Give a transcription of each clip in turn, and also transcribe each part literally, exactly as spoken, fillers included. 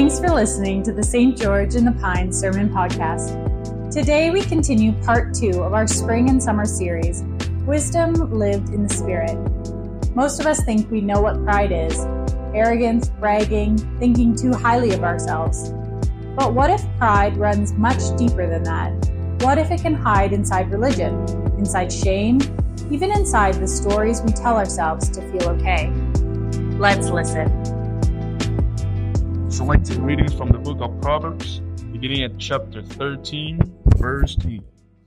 Thanks for listening to the Saint George and the Pines Sermon Podcast. Today we continue part two of our spring and summer series, Wisdom Lived in the Spirit. Most of us think we know what pride is, arrogance, bragging, thinking too highly of ourselves. But what if pride runs much deeper than that? What if it can hide inside religion, inside shame, even inside the stories we tell ourselves to feel okay? Let's listen. Selected readings from the book of Proverbs, beginning at chapter thirteen, verse two.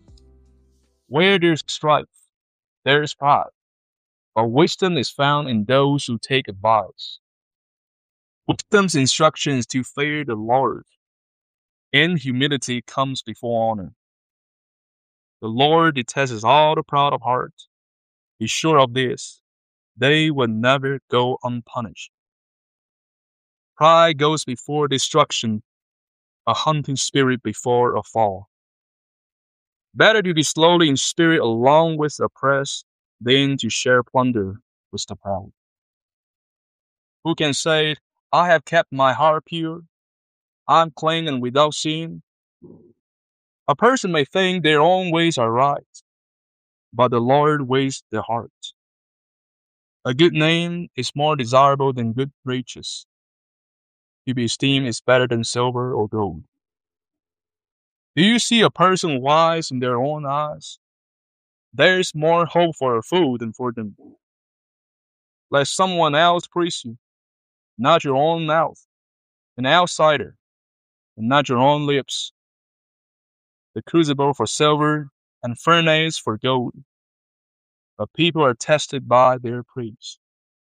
Where there's strife, there is pride, but wisdom is found in those who take advice. Wisdom's instruction is to fear the Lord, and humility comes before honor. The Lord detests all the proud of heart. Be sure of this, they will never go unpunished. Pride goes before destruction, a hunting spirit before a fall. Better to be slowly in spirit along with the oppressed than to share plunder with the proud. Who can say, I have kept my heart pure, I'm clean and without sin? A person may think their own ways are right, but the Lord weighs the heart. A good name is more desirable than good riches. To be esteemed is better than silver or gold. Do you see a person wise in their own eyes? There is more hope for a fool than for them. Let someone else praise you, not your own mouth, an outsider, and not your own lips. The crucible for silver and furnace for gold. But people are tested by their praise.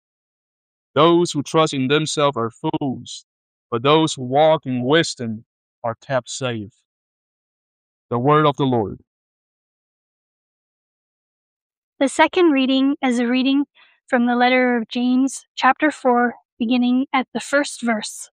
Those who trust in themselves are fools, but those who walk in wisdom are kept safe. The word of the Lord. The second reading is a reading from the letter of James, chapter four, beginning at the first verse.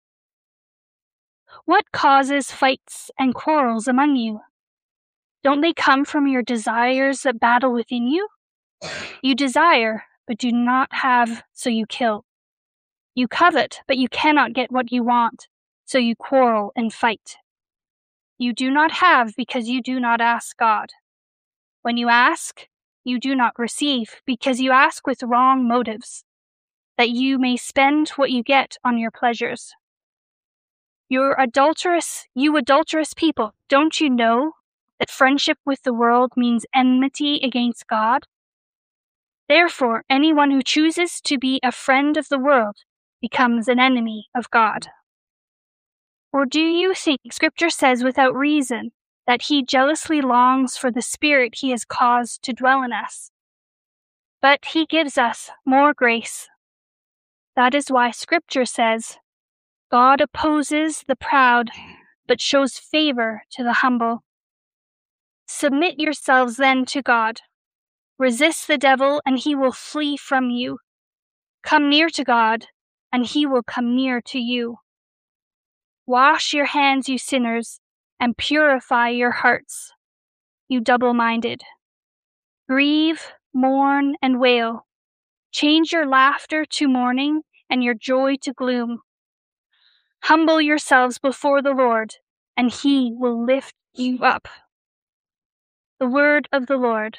What causes fights and quarrels among you? Don't they come from your desires that battle within you? You desire, but do not have, so you kill. You covet, but you cannot get what you want, so you quarrel and fight. You do not have because you do not ask God. When you ask, you do not receive because you ask with wrong motives, that you may spend what you get on your pleasures. You're adulterous, you adulterous people, don't you know that friendship with the world means enmity against God? Therefore, anyone who chooses to be a friend of the world becomes an enemy of God. Or do you think Scripture says without reason that He jealously longs for the Spirit He has caused to dwell in us? But He gives us more grace. That is why Scripture says, God opposes the proud, but shows favor to the humble. Submit yourselves then to God. Resist the devil, and he will flee from you. Come near to God, and he will come near to you. Wash your hands, you sinners, and purify your hearts, you double-minded. Grieve, mourn, and wail. Change your laughter to mourning, and your joy to gloom. Humble yourselves before the Lord, and he will lift you up. The word of the Lord.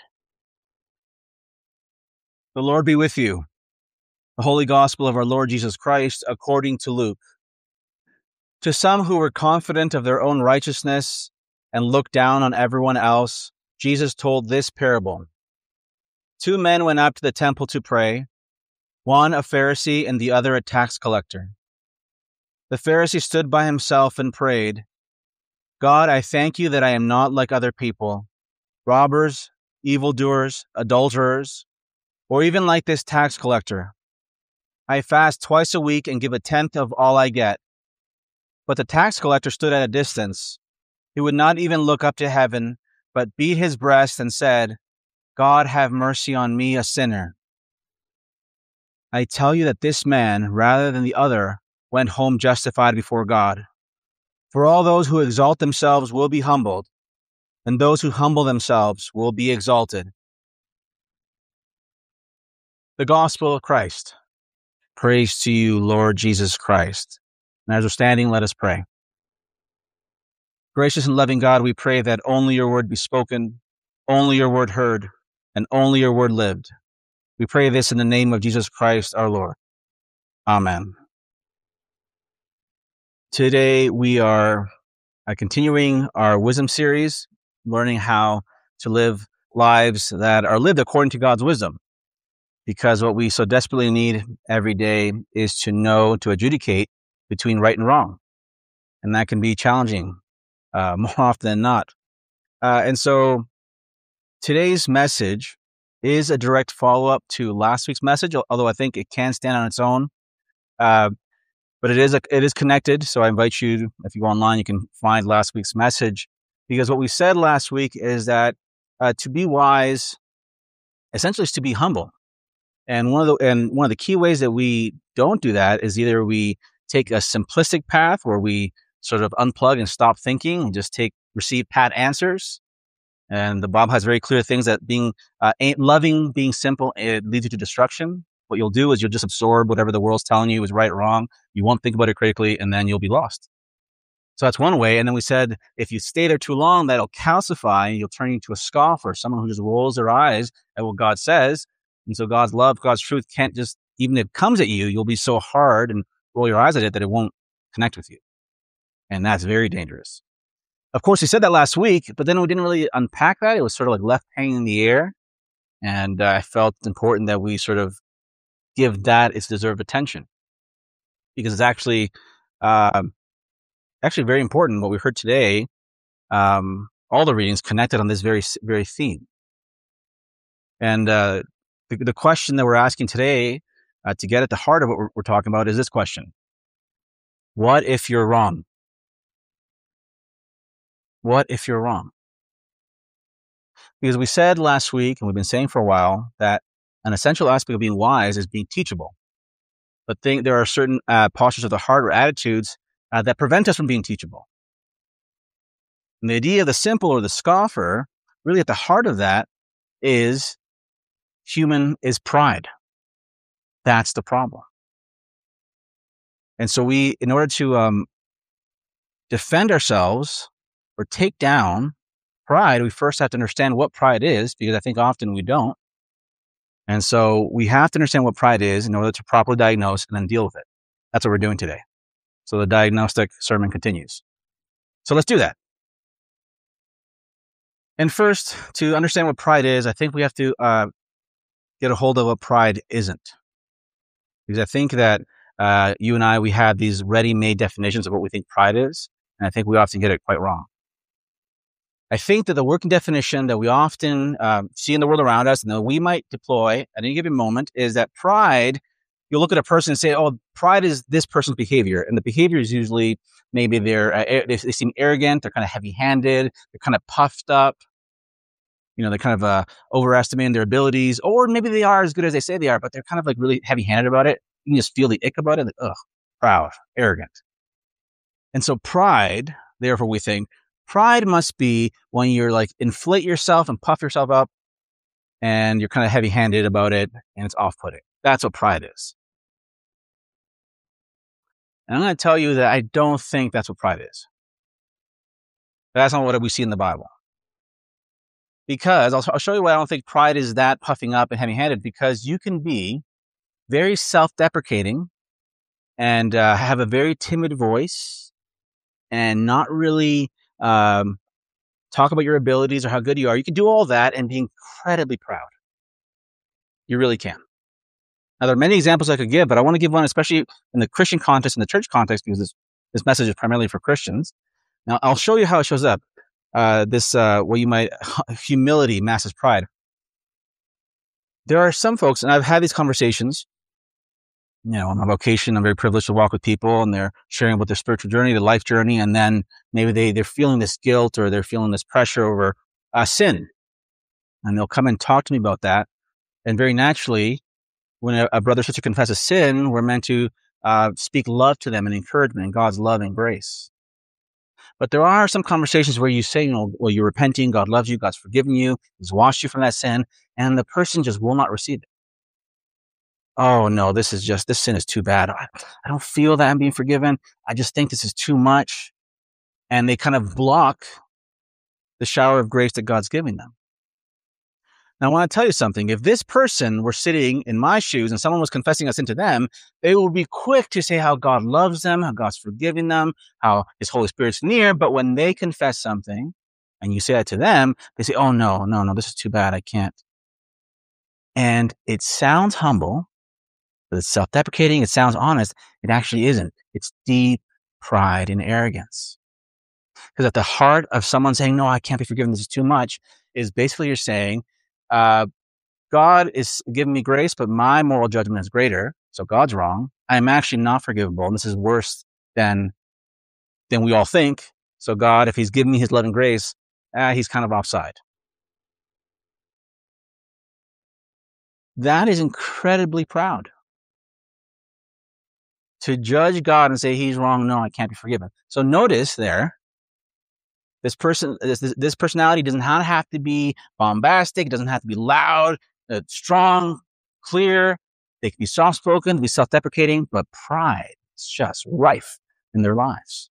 The Lord be with you. The Holy Gospel of our Lord Jesus Christ according to Luke. To some who were confident of their own righteousness and looked down on everyone else, Jesus told this parable. Two men went up to the temple to pray, one a Pharisee and the other a tax collector. The Pharisee stood by himself and prayed, God, I thank you that I am not like other people, robbers, evildoers, adulterers, or even like this tax collector. I fast twice a week and give a tenth of all I get. But the tax collector stood at a distance. He would not even look up to heaven, but beat his breast and said, God, have mercy on me, a sinner. I tell you that this man, rather than the other, went home justified before God. For all those who exalt themselves will be humbled, and those who humble themselves will be exalted. The Gospel of Christ. Praise to you, Lord Jesus Christ. And as we're standing, let us pray. Gracious and loving God, we pray that only your word be spoken, only your word heard, and only your word lived. We pray this in the name of Jesus Christ, our Lord. Amen. Today, we are uh, continuing our wisdom series, learning how to live lives that are lived according to God's wisdom. Because what we so desperately need every day is to know, to adjudicate between right and wrong. And that can be challenging uh, more often than not. Uh, and so today's message is a direct follow-up to last week's message, although I think it can stand on its own. Uh, but it is a, it is connected. So I invite you, if you go online, you can find last week's message. Because what we said last week is that uh, to be wise, essentially, is to be humble. And one of the and one of the key ways that we don't do that is either we take a simplistic path where we sort of unplug and stop thinking and just take receive pat answers. And the Bible has very clear things that being uh, loving, being simple, it leads you to destruction. What you'll do is you'll just absorb whatever the world's telling you is right or wrong. You won't think about it critically, and then you'll be lost. So that's one way. And then we said if you stay there too long, that'll calcify, and you'll turn into a scoffer, someone who just rolls their eyes at what God says. And so God's love, God's truth can't just, even if it comes at you, you'll be so hard and roll your eyes at it that it won't connect with you. And that's very dangerous. Of course, we said that last week, but then we didn't really unpack that. It was sort of like left hanging in the air. And uh, I felt important that we sort of give that its deserved attention. Because it's actually, uh, actually very important. What we heard today, um, all the readings connected on this very, very theme. And uh, the, the question that we're asking today uh, to get at the heart of what we're, we're talking about is this question. What if you're wrong? What if you're wrong? Because we said last week, and we've been saying for a while, that an essential aspect of being wise is being teachable. But think there are certain uh, postures of the heart or attitudes uh, that prevent us from being teachable. And the idea of the simple or the scoffer, really at the heart of that is human, is pride. That's the problem. And so we, in order to um, defend ourselves or take down pride, we first have to understand what pride is, because I think often we don't. And so we have to understand what pride is in order to properly diagnose and then deal with it. That's what we're doing today. So the diagnostic sermon continues. So let's do that. And first, to understand what pride is, I think we have to uh, get a hold of what pride isn't. Because I think that uh, you and I, we have these ready-made definitions of what we think pride is, and I think we often get it quite wrong. I think that the working definition that we often um, see in the world around us and that we might deploy at any given moment is that pride, you'll look at a person and say, oh, pride is this person's behavior. And the behavior is usually maybe they're, uh, they, they seem arrogant, they're kind of heavy-handed, they're kind of puffed up. You know, they're kind of uh, overestimating their abilities, or maybe they are as good as they say they are, but they're kind of like really heavy-handed about it. You can just feel the ick about it, like, ugh, proud, arrogant. And so pride, therefore we think, pride must be when you're like inflate yourself and puff yourself up and you're kind of heavy-handed about it and it's off-putting. That's what pride is. And I'm going to tell you that I don't think that's what pride is. That's not what we see in the Bible. Because I'll, I'll show you why I don't think pride is that puffing up and heavy-handed, because you can be very self-deprecating and uh, have a very timid voice and not really um, talk about your abilities or how good you are. You can do all that and be incredibly proud. You really can. Now, there are many examples I could give, but I want to give one, especially in the Christian context, in the church context, because this, this message is primarily for Christians. Now, I'll show you how it shows up. Uh, this, uh, what you might, humility masses pride. There are some folks, and I've had these conversations, you know, on my vocation, I'm very privileged to walk with people and they're sharing about their spiritual journey, their life journey. And then maybe they, they're feeling this guilt or they're feeling this pressure over uh, sin. And they'll come and talk to me about that. And very naturally, when a, a brother or sister confesses sin, we're meant to uh, speak love to them and encouragement and God's love and grace. But there are some conversations where you say, you know, well, you're repenting, God loves you, God's forgiven you, He's washed you from that sin, and the person just will not receive it. oh no, this is just, this sin is too bad. I, I don't feel that I'm being forgiven. I just think this is too much. And they kind of block the shower of grace that God's giving them. Now, I want to tell you something. If this person were sitting in my shoes and someone was confessing a sin to them, they would be quick to say how God loves them, how God's forgiving them, how His Holy Spirit's near. But when they confess something and you say that to them, they say, oh, no, no, no, this is too bad. I can't. And it sounds humble, but it's self-deprecating. It sounds honest. It actually isn't. It's deep pride and arrogance. Because at the heart of someone saying, no, I can't be forgiven, this is too much, is basically you're saying, uh, God is giving me grace, but my moral judgment is greater. So God's wrong. I'm actually not forgivable. And this is worse than, than we all think. So God, if He's giving me His love and grace, uh, He's kind of offside. That is incredibly proud. To judge God and say He's wrong, no, I can't be forgiven. So notice there, This person, this, this personality doesn't have to be bombastic. It doesn't have to be loud, uh, strong, clear. They can be soft-spoken, be self-deprecating, but pride is just rife in their lives.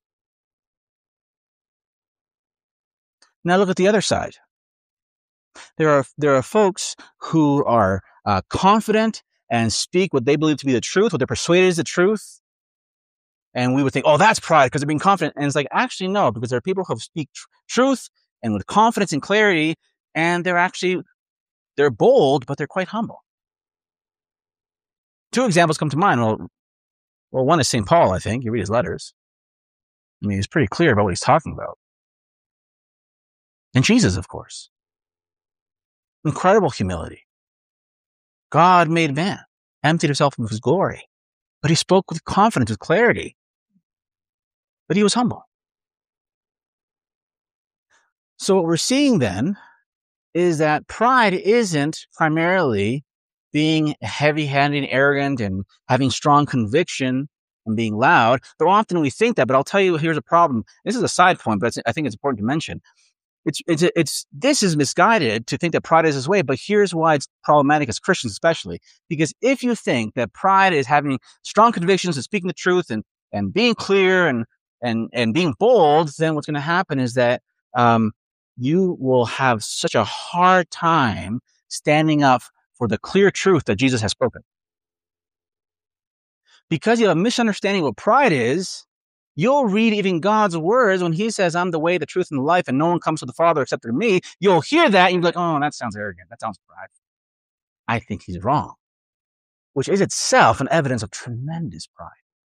Now look at the other side. There are there are folks who are uh, confident and speak what they believe to be the truth, what they're persuaded is the truth. And we would think, oh, that's pride because they're being confident. And it's like, actually, no, because there are people who speak tr- truth and with confidence and clarity, and they're actually, they're bold, but they're quite humble. Two examples come to mind. Well, well, one is Saint Paul, I think. You read his letters. I mean, he's pretty clear about what he's talking about. And Jesus, of course. Incredible humility. God made man, emptied Himself of His glory, but He spoke with confidence, with clarity. But He was humble. So what we're seeing then is that pride isn't primarily being heavy-handed and arrogant and having strong conviction and being loud. Though often we think that, but I'll tell you, here's a problem. This is a side point, but I think it's important to mention. It's, it's, it's, this is misguided to think that pride is this way, but here's why it's problematic as Christians especially. Because if you think that pride is having strong convictions and speaking the truth and, and being clear and and and being bold, then what's going to happen is that um, you will have such a hard time standing up for the clear truth that Jesus has spoken. Because you have a misunderstanding of what pride is, you'll read even God's words when He says, I'm the way, the truth, and the life, and no one comes to the Father except through me. You'll hear that and you'll be like, oh, that sounds arrogant. That sounds prideful. I think He's wrong, which is itself an evidence of tremendous pride.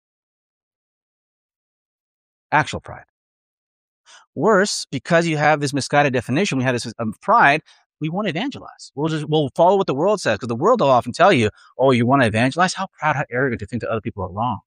Actual pride. Worse, because you have this misguided definition, we have this um, pride, we want to evangelize. We'll just, we'll follow what the world says, because the world will often tell you, oh, you want to evangelize? How proud, how arrogant to think that other people are wrong.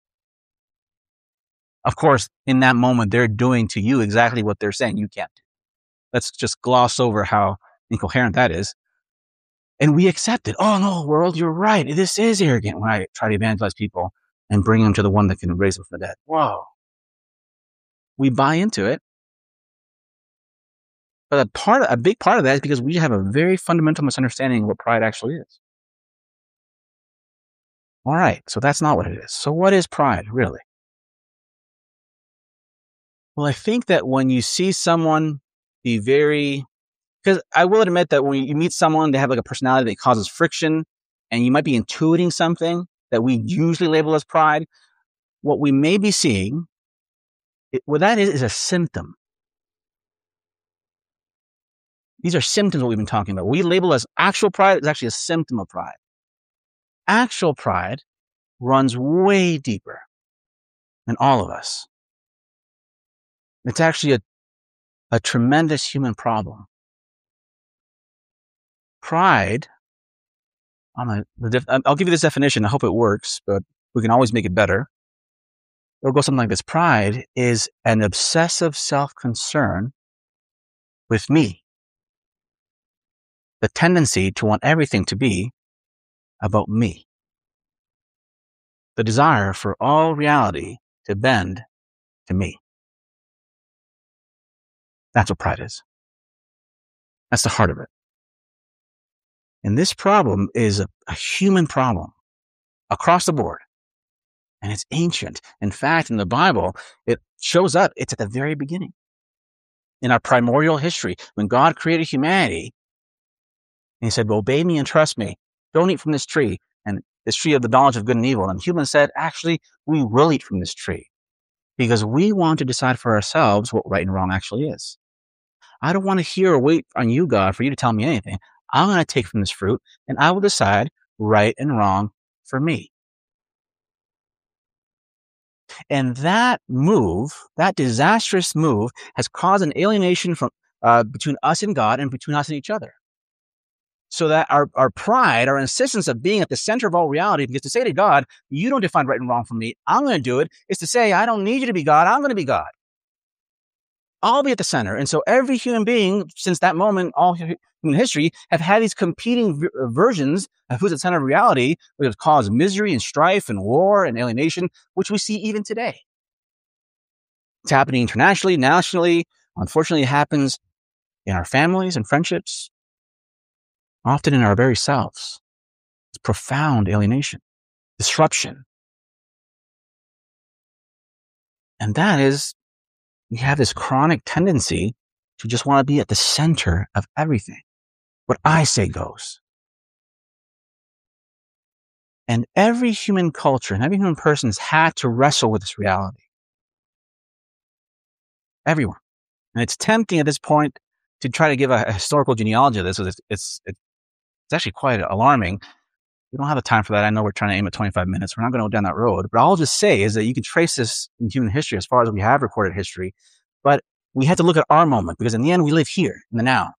Of course, in that moment, they're doing to you exactly what they're saying you can't do. Let's just gloss over how incoherent that is. And we accept it. Oh, no, world, you're right. This is arrogant when I try to evangelize people and bring them to the one that can raise them from the dead. Whoa. We buy into it. But a part, a big part of that is because we have a very fundamental misunderstanding of what pride actually is. All right, so that's not what it is. So what is pride, really? Well, I think that when you see someone be very, because I will admit that when you meet someone, they have like a personality that causes friction, and you might be intuiting something that we usually label as pride. What we may be seeing, it, what that is, is a symptom. These are symptoms of what we've been talking about. What we label as actual pride is actually a symptom of pride. Actual pride runs way deeper than all of us. It's actually a, a tremendous human problem. Pride, I'm a, I'll give you this definition. I hope it works, but we can always make it better. It'll go something like this. Pride is an obsessive self-concern with me. The tendency to want everything to be about me. The desire for all reality to bend to me. That's what pride is. That's the heart of it. And this problem is a, a human problem. across the board. And it's ancient. In fact, in the Bible, it shows up. It's at the very beginning. In our primordial history, when God created humanity, and he said, well, obey me and trust me. Don't eat from this tree, and this tree of the knowledge of good and evil. And humans said, actually, we will eat from this tree because we want to decide for ourselves what right and wrong actually is. I don't want to hear or wait on you, God, for you to tell me anything. I'm going to take from this fruit, and I will decide right and wrong for me. And that move, that disastrous move, has caused an alienation from uh, between us and God and between us and each other. So that our, our pride, our insistence of being at the center of all reality, because to say to God, you don't define right and wrong for me, I'm going to do it, is to say, I don't need you to be God, I'm going to be God. I'll be at the center. And so every human being, since that moment, all human history, have had these competing v- versions of who's at the center of reality, which has caused misery and strife and war and alienation, which we see even today. It's happening internationally, nationally. Unfortunately, it happens in our families and friendships, often in our very selves. It's profound alienation, disruption. And that is, we have this chronic tendency to just want to be at the center of everything. What I say goes. And every human culture and every human person has had to wrestle with this reality. Everyone. And it's tempting at this point to try to give a, a historical genealogy of this. It's, it's, it's actually quite alarming. We don't have the time for that. I know we're trying to aim at twenty-five minutes. We're not going to go down that road. But all I'll just say is that you can trace this in human history as far as we have recorded history. But we have to look at our moment because in the end, we live here in the now.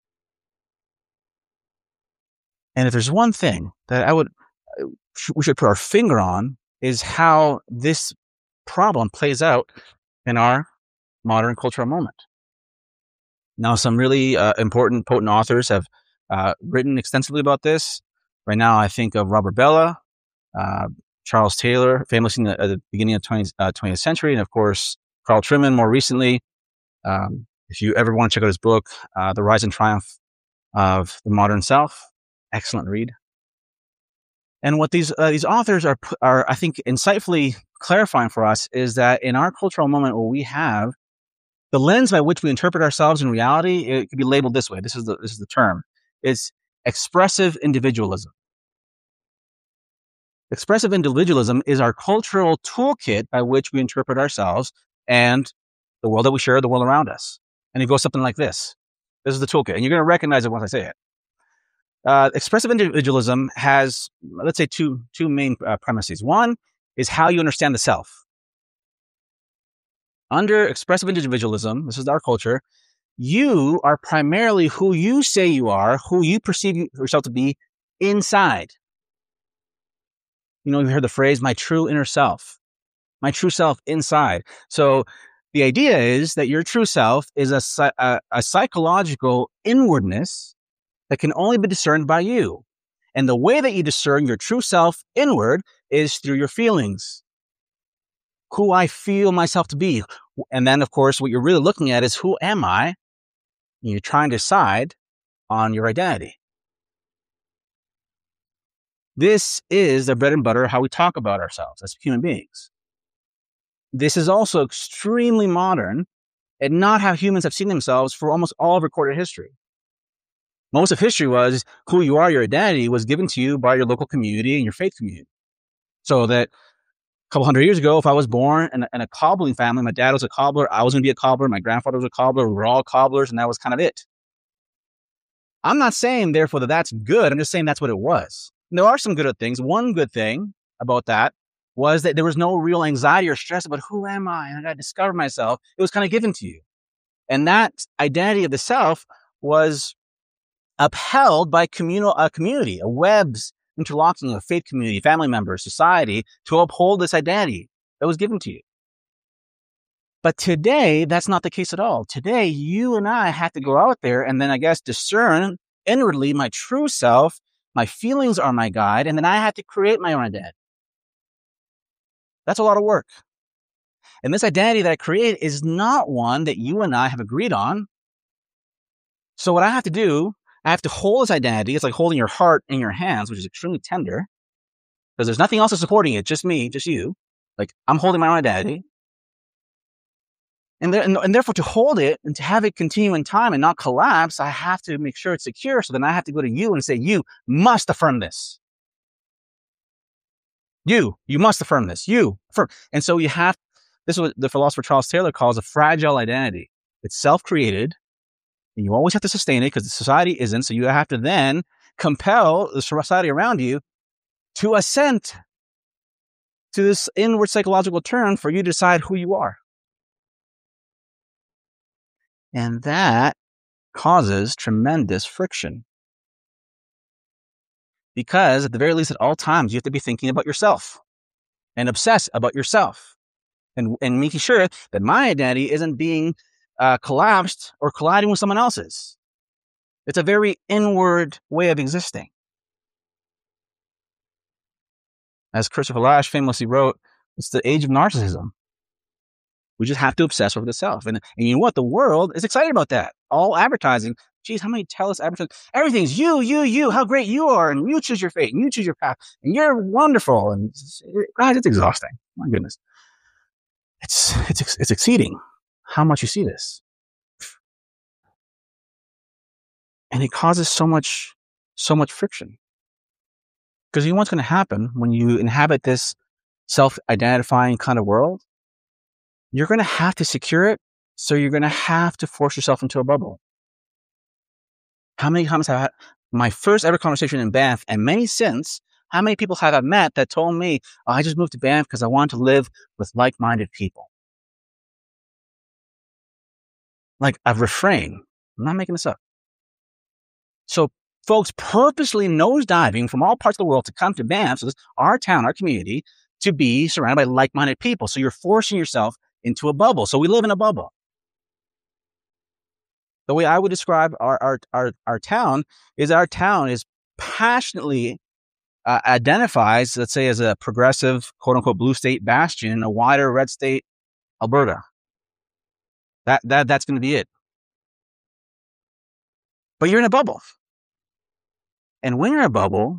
And if there's one thing that I would, we should put our finger on is how this problem plays out in our modern cultural moment. Now, some really uh, important, potent authors have uh, written extensively about this. Right now, I think of Robert Bellah, uh, Charles Taylor, famously in the, at the beginning of twentieth, uh, twentieth century, and of course, Carl Trueman more recently. Um, if you ever want to check out his book, uh, The Rise and Triumph of the Modern Self, excellent read. And what these uh, these authors are, are, I think, insightfully clarifying for us is that in our cultural moment where we have the lens by which we interpret ourselves in reality, it could be labeled this way. This is the this is the term. It's expressive individualism. Expressive individualism is our cultural toolkit by which we interpret ourselves and the world that we share, the world around us. And it goes something like this. This is the toolkit. And you're going to recognize it once I say it. Uh, expressive individualism has, let's say, two, two main uh, premises. One is how you understand the self. Under expressive individualism, this is our culture, you are primarily who you say you are, who you perceive yourself to be inside. You know, you've heard the phrase, my true inner self, my true self inside. So the idea is that your true self is a, a, a psychological inwardness that can only be discerned by you. And the way that you discern your true self inward is through your feelings. Who I feel myself to be. And then, of course, what you're really looking at is who am I? And you're trying to decide on your identity. This is the bread and butter of how we talk about ourselves as human beings. This is also extremely modern and not how humans have seen themselves for almost all of recorded history. Most of history was who you are, your identity was given to you by your local community and your faith community. So that a couple hundred years ago, if I was born in a, in a cobbling family, my dad was a cobbler, I was going to be a cobbler, my grandfather was a cobbler, we were all cobblers, and that was kind of it. I'm not saying, therefore, that that's good. I'm just saying that's what it was. And there are some good things. One good thing about that was that there was no real anxiety or stress about who am I, and I got to discover myself. It was kind of given to you. And that identity of the self was upheld by communal a community, a web's interlocking of faith community, family members, society, to uphold this identity that was given to you. But today, that's not the case at all. Today, you and I have to go out there and then, I guess, discern inwardly my true self. My feelings are my guide, and then I have to create my own identity. That's a lot of work. And this identity that I create is not one that you and I have agreed on. So what I have to do, I have to hold this identity. It's like holding your heart in your hands, which is extremely tender. because there's nothing else supporting it, just me, just you. Like, I'm holding my own identity. And, there, and, and therefore, to hold it and to have it continue in time and not collapse, I have to make sure it's secure. So then I have to go to you and say, you must affirm this. You, you must affirm this. You affirm. And so you have, this is what the philosopher Charles Taylor calls a fragile identity. It's self-created, and you always have to sustain it because the society isn't. So you have to then compel the society around you to assent to this inward psychological turn for you to decide who you are. And that causes tremendous friction. Because at the very least, at all times, you have to be thinking about yourself and obsess about yourself and, and making sure that my identity isn't being uh, collapsed or colliding with someone else's. It's a very inward way of existing. As Christopher Lasch famously wrote, it's the age of narcissism. We just have to obsess over the self. And, and you know what? The world is excited about that. All advertising. Geez, how many tell us advertising? Everything's you, you, you, how great you are. And you choose your fate. And you choose your path. And you're wonderful. And guys, it's exhausting. My goodness. It's, it's, it's exceeding how much you see this. And it causes so much, so much friction. Because you know what's going to happen when you inhabit this self-identifying kind of world? You're going to have to secure it, so you're going to have to force yourself into a bubble. How many times have I had my first ever conversation in Banff, and many since, how many people have I met that told me, oh, I just moved to Banff because I want to live with like-minded people? Like, I've refrained. I'm not making this up. So folks purposely nosediving from all parts of the world to come to Banff, so this our town, our community, to be surrounded by like-minded people. So you're forcing yourself into a bubble. So we live in a bubble. The way I would describe our our our, our town is our town is passionately uh, identifies, let's say, as a progressive, quote-unquote, blue state bastion, a wider red state Alberta. That that that's going to be it. But you're in a bubble. And when you're in a bubble,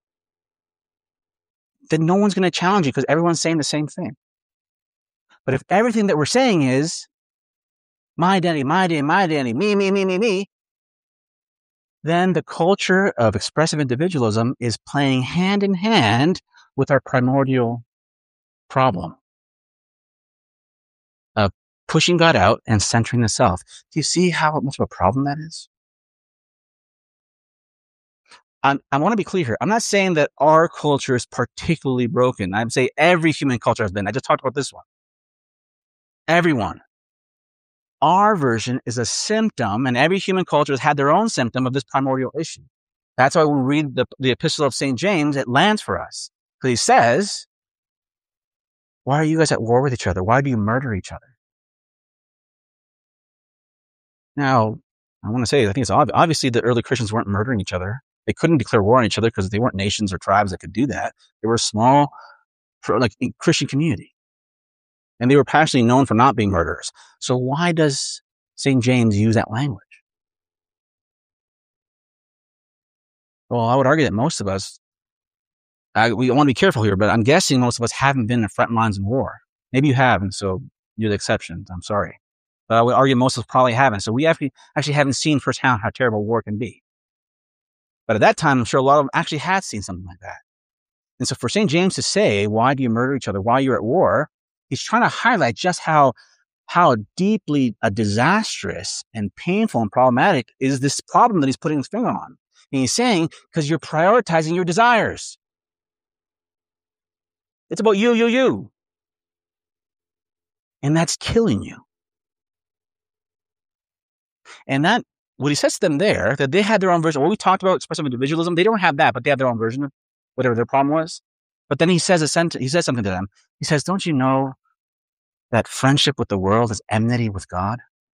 then no one's going to challenge you because everyone's saying the same thing. But if everything that we're saying is my identity, my identity, my identity, me, me, me, me, me, then the culture of expressive individualism is playing hand in hand with our primordial problem of pushing God out and centering the self. Do you see how much of a problem that is? I'm, I want to be clear here. I'm not saying that our culture is particularly broken. I'm saying every human culture has been. I just talked about this one. Everyone. Our version is a symptom, and every human culture has had their own symptom of this primordial issue. That's why when we read the, the epistle of Saint James, it lands for us. Because he says, why are you guys at war with each other? Why do you murder each other? Now, I want to say, I think it's obvious. Obviously, the early Christians weren't murdering each other. They couldn't declare war on each other because they weren't nations or tribes that could do that. They were a small, like, Christian community. And they were passionately known for not being murderers. So why does Saint James use that language? Well, I would argue that most of us, I, we want to be careful here, but I'm guessing most of us haven't been in the front lines in war. Maybe you have, and so you're the exception. I'm sorry. But I would argue most of us probably haven't. So we actually, actually haven't seen firsthand how terrible war can be. But at that time, I'm sure a lot of them actually had seen something like that. And so for Saint James to say, why do you murder each other? Why you're at war? He's trying to highlight just how, how deeply uh, disastrous and painful and problematic is this problem that he's putting his finger on. And he's saying, because you're prioritizing your desires. It's about you, you, you. And that's killing you. And that, what he says to them there, that they had their own version. What we talked about, expressive individualism, they don't have that, but they have their own version of whatever their problem was. But then he says a sentence, he says something to them. He says, don't you know that friendship with the world is enmity with God?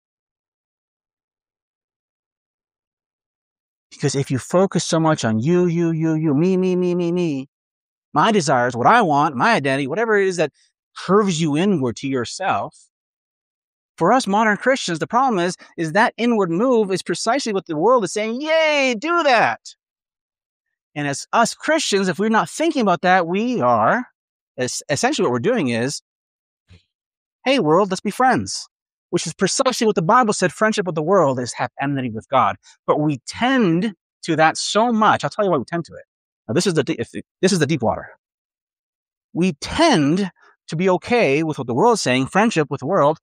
Because if you focus so much on you, you, you, you, me, me, me, me, me, my desires, what I want, my identity, whatever it is that curves you inward to yourself, for us modern Christians, the problem is, is that inward move is precisely what the world is saying, yay, do that. And as us Christians, if we're not thinking about that, we are, essentially what we're doing is, hey, world, let's be friends, which is precisely what the Bible said. Friendship with the world is have enmity with God. But we tend to that so much. I'll tell you why we tend to it. Now, this is the, if, this is the deep water. We tend to be okay with what the world is saying, friendship with the world,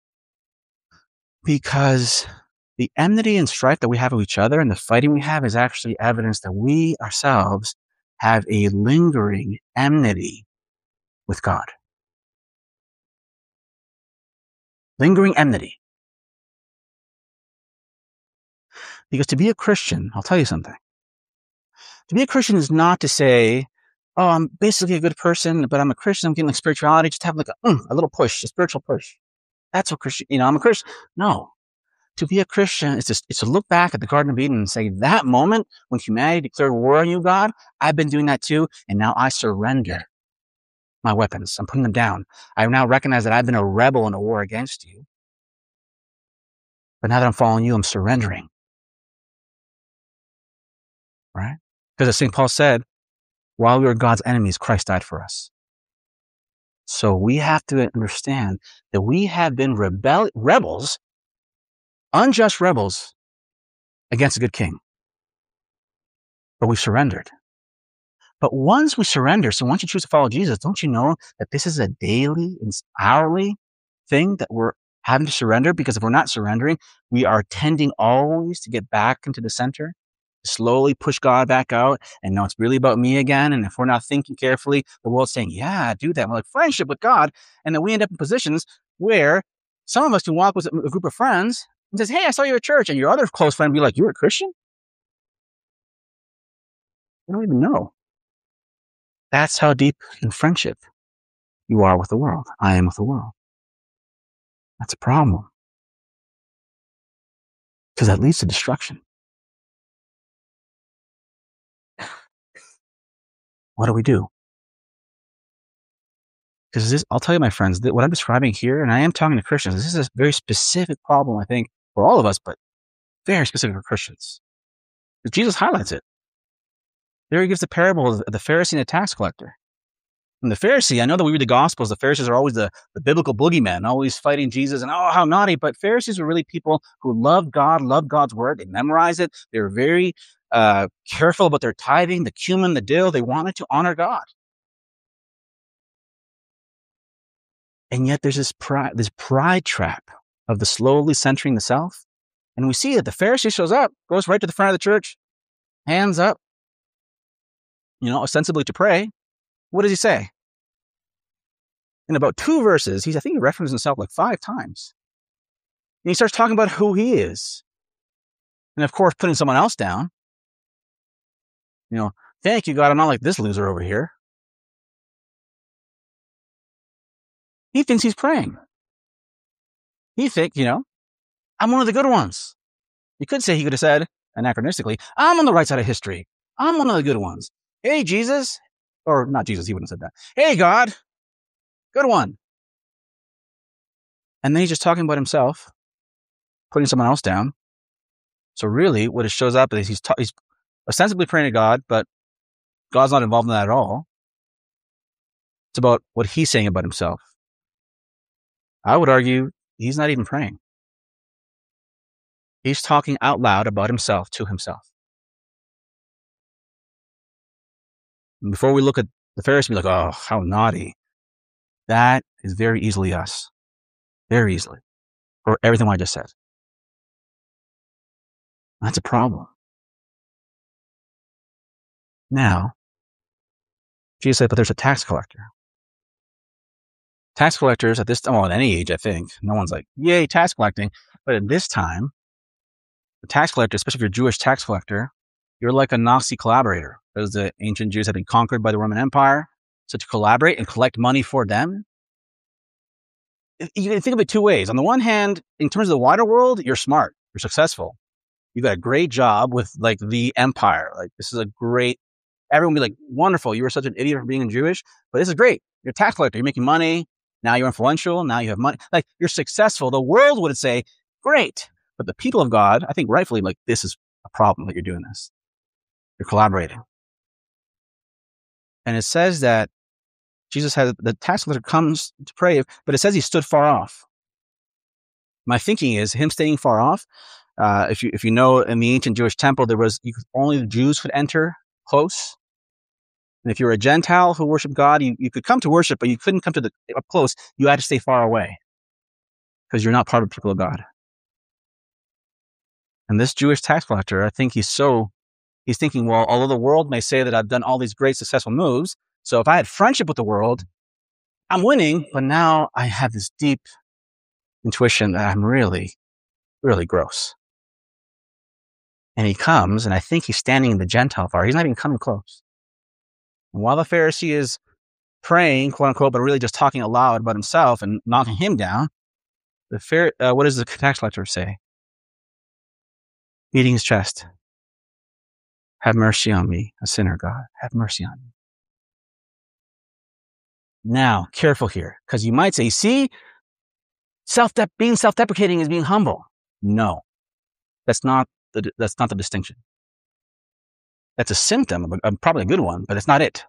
because the enmity and strife that we have with each other and the fighting we have is actually evidence that we ourselves have a lingering enmity with God. Lingering enmity. Because to be a Christian, I'll tell you something. To be a Christian is not to say, oh, I'm basically a good person, but I'm a Christian. I'm getting like spirituality. Just have like a, mm, a little push, a spiritual push. That's what Christian, you know, I'm a Christian. No. To be a Christian is to, is to look back at the Garden of Eden and say, that moment when humanity declared war on you, God, I've been doing that too. And now I surrender my weapons. I'm putting them down. I now recognize that I've been a rebel in a war against you. But now that I'm following you, I'm surrendering. Right? Because as Saint Paul said, while we were God's enemies, Christ died for us. So we have to understand that we have been rebel- rebels, unjust rebels against a good king. But we surrendered. But once we surrender, so once you choose to follow Jesus, don't you know that this is a daily, hourly thing that we're having to surrender? Because if we're not surrendering, we are tending always to get back into the center, slowly push God back out, and now it's really about me again. And if we're not thinking carefully, the world's saying, yeah, do that. We're like, friendship with God. And then we end up in positions where some of us can walk with a group of friends and says, hey, I saw you at church. And your other close friend be like, you're a Christian? You don't even know. That's how deep in friendship you are with the world. I am with the world. That's a problem. Because that leads to destruction. What do we do? Because this, I'll tell you, my friends, that what I'm describing here, and I am talking to Christians, this is a very specific problem, I think, for all of us, but very specific for Christians. Because Jesus highlights it. There he gives the parable of the Pharisee and the tax collector. And the Pharisee, I know that we read the Gospels, the Pharisees are always the, the biblical boogeymen, always fighting Jesus and, oh, how naughty. But Pharisees were really people who loved God, loved God's word. They memorized it. They were very uh, careful about their tithing, the cumin, the dill. They wanted to honor God. And yet there's this pride, this pride trap of the slowly centering the self. And we see that the Pharisee shows up, goes right to the front of the church, hands up, you know, ostensibly to pray. What does he say? In about two verses, he's, I think he references himself like five times. And he starts talking about who he is. And of course, putting someone else down. You know, thank you, God, I'm not like this loser over here. He thinks he's praying. He thinks, you know, I'm one of the good ones. You could say, he could have said, anachronistically, I'm on the right side of history. I'm one of the good ones. Hey, Jesus. Or not Jesus, he wouldn't have said that. Hey, God. Good one. And then he's just talking about himself, putting someone else down. So really, what it shows up is he's, ta- he's ostensibly praying to God, but God's not involved in that at all. It's about what he's saying about himself. I would argue he's not even praying. He's talking out loud about himself to himself. And before we look at the Pharisee, be like, oh, how naughty. That is very easily us. Very easily. For everything I just said. That's a problem. Now, Jesus said, but there's a tax collector. Tax collectors at this time, well, at any age, I think, no one's like, yay, tax collecting. But at this time, the tax collector, especially if you're a Jewish tax collector, you're like a Nazi collaborator. Because the ancient Jews had been conquered by the Roman Empire. So to collaborate and collect money for them, you can think of it two ways. On the one hand, in terms of the wider world, you're smart. You're successful. You got a great job with like the empire. Like this is a great, everyone will be like, wonderful. You were such an idiot for being Jewish, but this is great. You're a tax collector. You're making money. Now you're influential. Now you have money. Like you're successful. The world would say, great. But the people of God, I think rightfully, like this is a problem that you're doing this. You're collaborating. And it says that Jesus had, the tax collector comes to pray, but it says he stood far off. My thinking is him staying far off. Uh, if you if you know, in the ancient Jewish temple, there was you could, only the Jews could enter close. And if you were a Gentile who worshiped God, you, you could come to worship, but you couldn't come to the up close. You had to stay far away because you're not part of the people of God. And this Jewish tax collector, I think he's so, he's thinking, well, although the world may say that I've done all these great successful moves, so if I had friendship with the world, I'm winning, but now I have this deep intuition that I'm really, really gross. And he comes, and I think he's standing in the Gentile fire. He's not even coming close. And while the Pharisee is praying, quote unquote, but really just talking aloud about himself and knocking him down, the Phar- uh, what does the tax collector say? Beating his chest. Have mercy on me, a sinner, God. Have mercy on me. Now, careful here, because you might say, see, self being self-deprecating is being humble. No, that's not the that's not the distinction. That's a symptom, of a, probably a good one, but it's not it.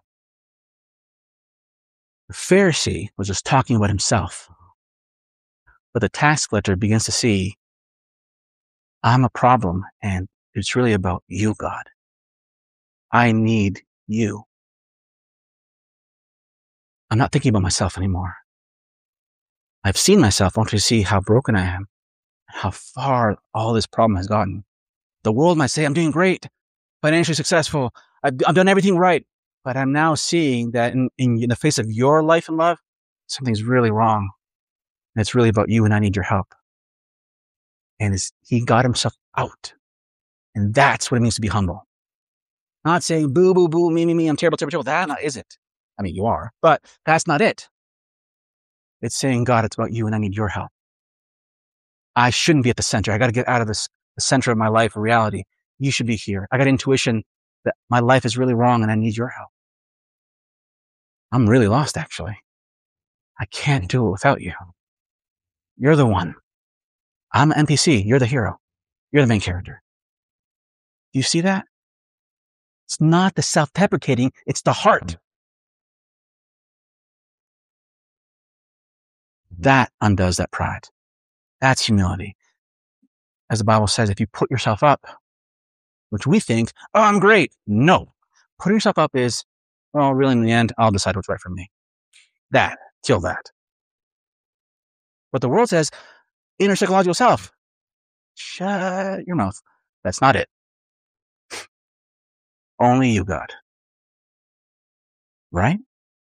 The Pharisee was just talking about himself, but the tax collector begins to see, I'm a problem, and it's really about you, God. I need you. I'm not thinking about myself anymore. I've seen myself. I want you to see how broken I am, how far all this problem has gotten. The world might say I'm doing great, financially successful. I've, I've done everything right, but I'm now seeing that in, in, in the face of your life and love, something's really wrong. And it's really about you, and I need your help. And it's, he got himself out. And that's what it means to be humble. Not saying, boo, boo, boo, me, me, me, I'm terrible, terrible, terrible. That not, is it. I mean, you are, but that's not it. It's saying, God, it's about you, and I need your help. I shouldn't be at the center. I got to get out of this, the center of my life, reality. You should be here. I got intuition that my life is really wrong, and I need your help. I'm really lost, actually. I can't do it without you. You're the one. I'm an N P C. You're the hero. You're the main character. Do you see that? It's not the self-deprecating. It's the heart. That undoes that pride. That's humility. As the Bible says, if you put yourself up, which we think, oh, I'm great. No. Putting yourself up is, well, really in the end, I'll decide what's right for me. That. Kill that. But the world says, inner psychological self. Shut your mouth. That's not it. Only you, God. Right?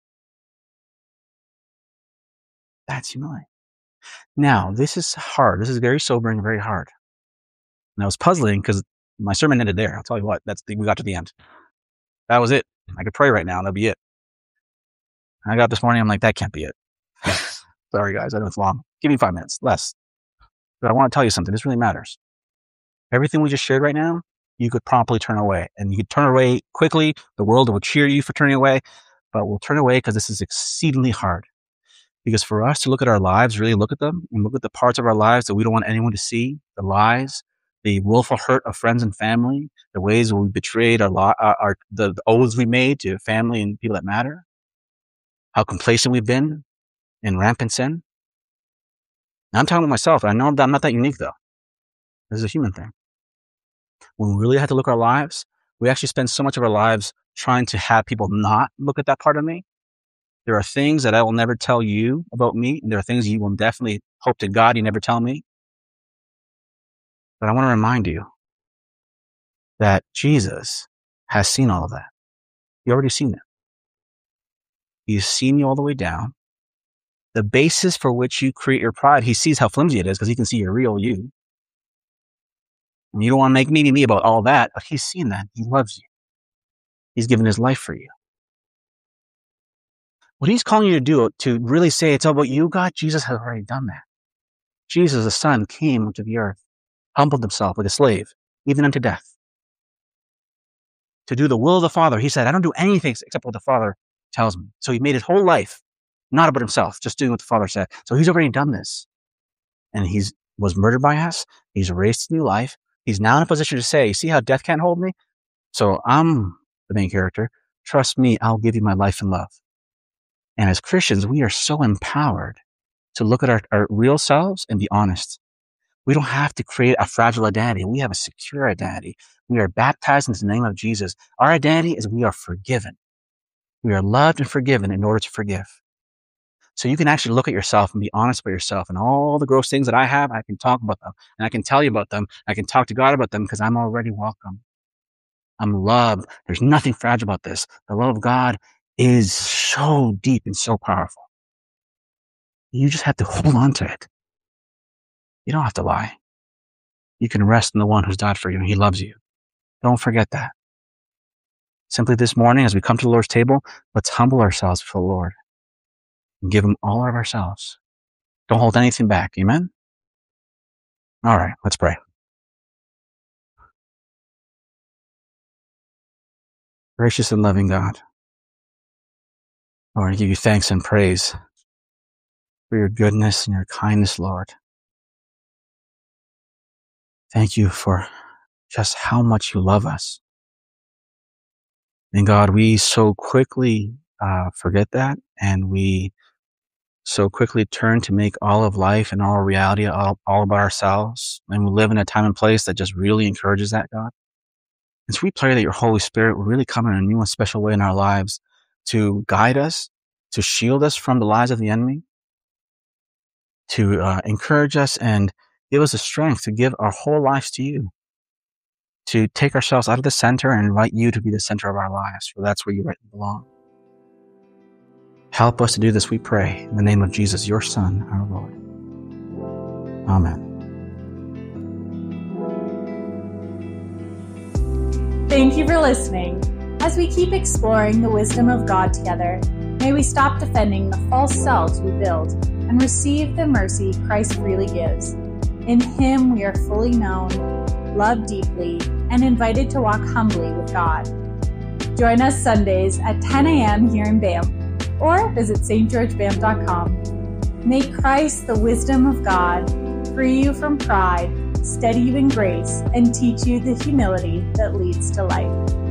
That's humility. Now, this is hard. This is very sobering, very hard. And I was puzzling because my sermon ended there. I'll tell you what, that's the, we got to the end. That was it. I could pray right now. That'll be it. I got up this morning. I'm like, that can't be it. Sorry, guys. I know it's long. Give me five minutes, less. But I want to tell you something. This really matters. Everything we just shared right now, you could promptly turn away. And you could turn away quickly. The world will cheer you for turning away. But we'll turn away because this is exceedingly hard. Because for us to look at our lives, really look at them, and look at the parts of our lives that we don't want anyone to see, the lies, the willful hurt of friends and family, the ways we betrayed our, lo- our, our the, the oaths we made to family and people that matter, how complacent we've been in rampant sin. Now, I'm talking about myself. I know I'm not that unique, though. This is a human thing. When we really have to look at our lives, we actually spend so much of our lives trying to have people not look at that part of me. There are things that I will never tell you about me, and there are things you will definitely hope to God you never tell me. But I want to remind you that Jesus has seen all of that. He already seen it. He's seen you all the way down. The basis for which you create your pride, he sees how flimsy it is because he can see your real you. And you don't want to make me, me, me about all that, but he's seen that. He loves you. He's given his life for you. What he's calling you to do, to really say it's all about you, God, Jesus has already done that. Jesus, the Son, came into the earth, humbled himself like a slave, even unto death. To do the will of the Father. He said, I don't do anything except what the Father tells me. So he made his whole life not about himself, just doing what the Father said. So he's already done this. And he's was murdered by us. He's raised to new life. He's now in a position to say, see how death can't hold me? So I'm the main character. trust me, I'll give you my life and love. And as Christians, we are so empowered to look at our, our real selves and be honest. We don't have to create a fragile identity. We have a secure identity. We are baptized in the name of Jesus. Our identity is we are forgiven. We are loved and forgiven in order to forgive. So you can actually look at yourself and be honest with yourself. And all the gross things that I have, I can talk about them. And I can tell you about them. I can talk to God about them because I'm already welcome. I'm loved. There's nothing fragile about this. The love of God is so deep and so powerful. You just have to hold on to it. You don't have to lie. You can rest in the one who's died for you and he loves you. Don't forget that. Simply this morning, as we come to the Lord's table, let's humble ourselves before the Lord and give him all of ourselves. Don't hold anything back. Amen? All right, let's pray. Gracious and loving God, Lord, I give you thanks and praise for your goodness and your kindness, Lord. Thank you for just how much you love us. And God, we so quickly uh, forget that, and we so quickly turn to make all of life and all of reality all, all about ourselves. And we live in a time and place that just really encourages that, God. And so we pray that your Holy Spirit will really come in a new and special way in our lives to guide us, to shield us from the lies of the enemy, to uh, encourage us and give us the strength to give our whole lives to you, to take ourselves out of the center and invite you to be the center of our lives, for that's where you rightly belong. Help us to do this, we pray, in the name of Jesus, your Son, our Lord. Amen. Thank you for listening. As we keep exploring the wisdom of God together, may we stop defending the false selves we build and receive the mercy Christ freely gives. In him we are fully known, loved deeply, and invited to walk humbly with God. Join us Sundays at ten a.m. here in Banff, or visit s t george banff dot com. May Christ, the wisdom of God, free you from pride, steady you in grace, and teach you the humility that leads to life.